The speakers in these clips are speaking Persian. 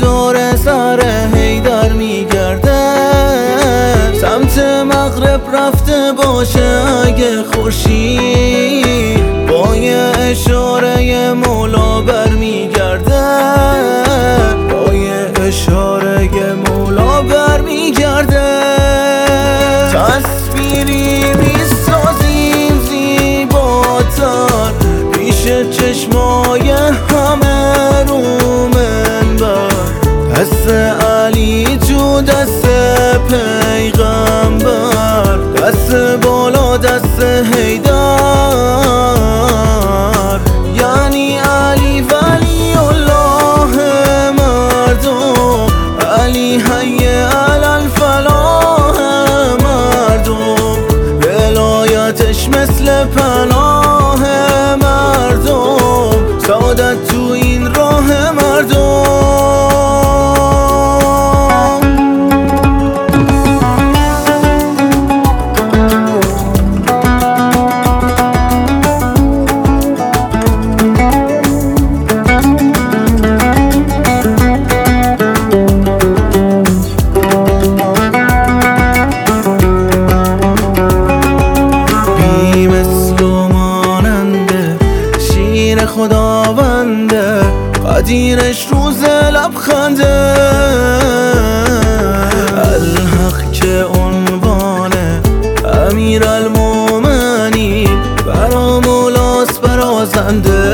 دور سر حیدر میگرده، سمت مغرب رفته باشه اگه خورشید با یه اشاره مولا برمیگرده، با یه اشاره مولا برمیگرده. تصویری میسازیم زیباتر پیش چشمای همه رو منبر، دست علی تو دست پیغمبر، دست بالا دست حیدر، یعنی علی ولی الله مردم، علی حی علی الفلاح مردم، ولایتش مثل پناه مردم، سعادت تو این راه مردم. خداونده قدیرش روز لبخنده، الحق که عنوانه امیر المومنین برا مولاست برازنده،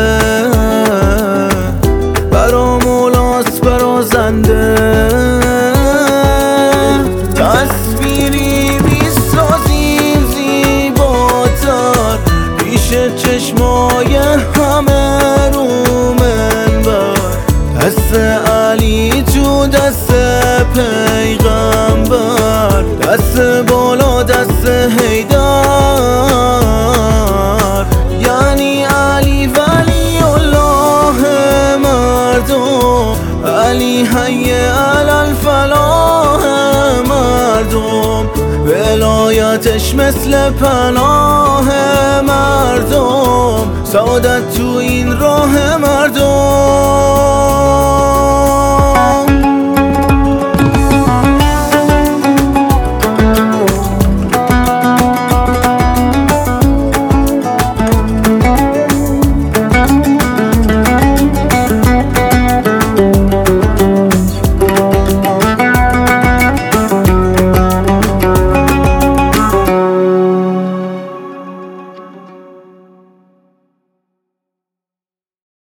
برا مولاست برازنده. تصویری میسازیم زیباتر پیش چشمای همه رو منبر، دست علی تو دست پیغمبر، دست بالا دست حیدر، یعنی علی ولی الله مردم، علی حی علی الفلاح مردم، ولایتش مثل پناه مردم، سعادت تو این راه مردم.